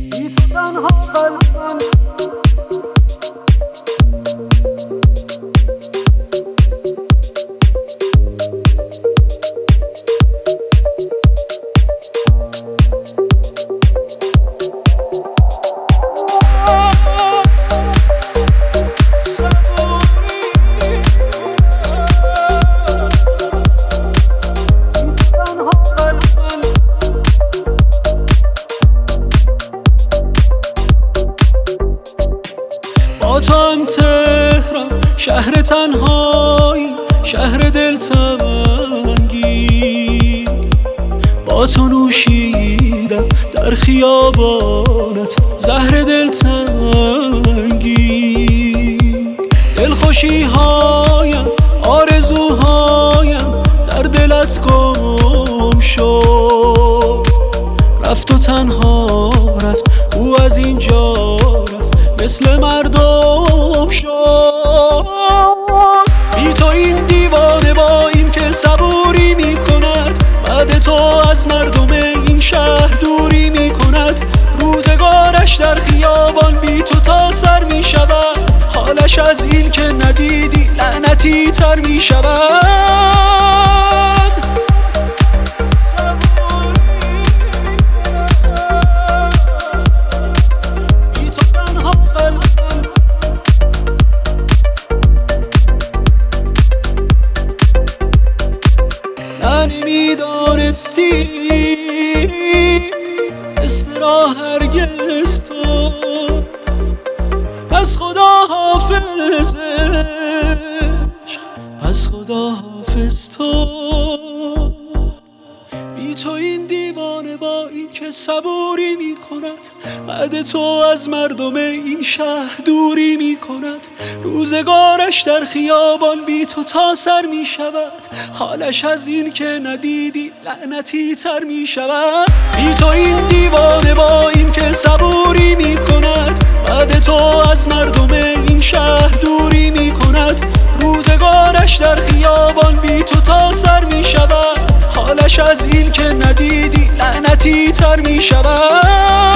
با تو هم تهران شهر تنهایی، شهر دلتنگی. با تو نوشیدم در خیابانت زهر دلتنگی. دلخوشی هایم آرزوهایم در دلت گم شد. رفت و تنها رفت او از اینجا رفت، مثل مردم شد. بی تو این دیوانه با این که صبوری می کند، بعد تو از مردم این شهر دوری می کند. روزگارش در خیابان بی تو تا سر می شود، حالش از این که ندیدی لعنتی تر می شود. نمیدانستی مثل را هرگز تو، پس خدا حافظ عشق، پس خدا حافظ تو. بی تو این دیوانه با این که صبوری می کند، بعد تو از مردم این شهر دوری می کند. روزگارش در خیابان بی تو تا سر می شود، حالش از این که ندیدی لعنتی تر می شود. بی تو این دیوانه با این که صبوری می کند، بعد تو از مردم این شهر دوری می کند. روزگارش در خیابان بی تو تا سر می شود، حالش از این که ندیدی لعنتی تر می شود.